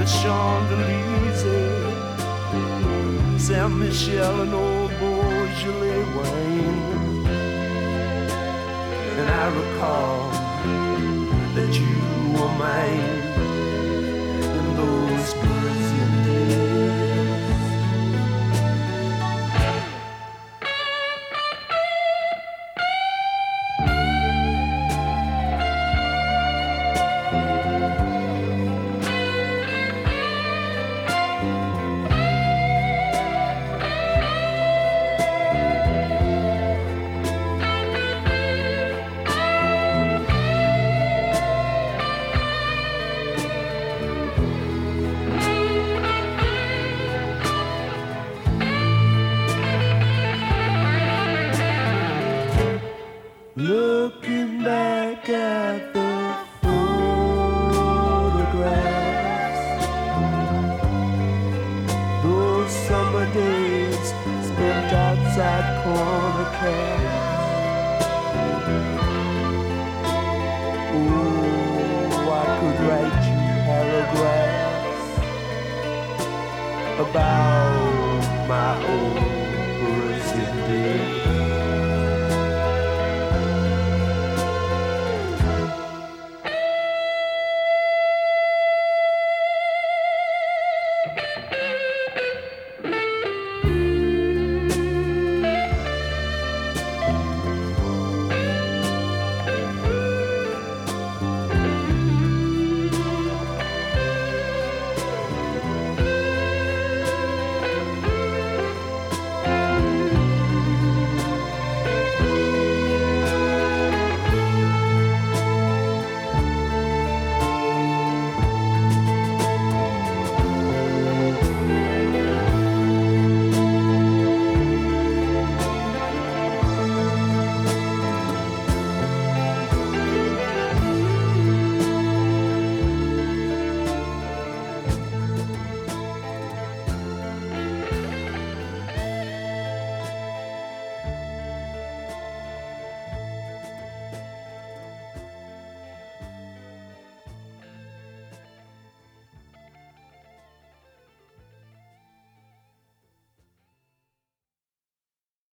the Champs-Élysées, Saint-Michel and old Beaujolais wine. And I recall that you were mine in those Parisian days. Looking back at the photographs, those summer days spent outside corner cabs. Oh, I could write you paragraphs about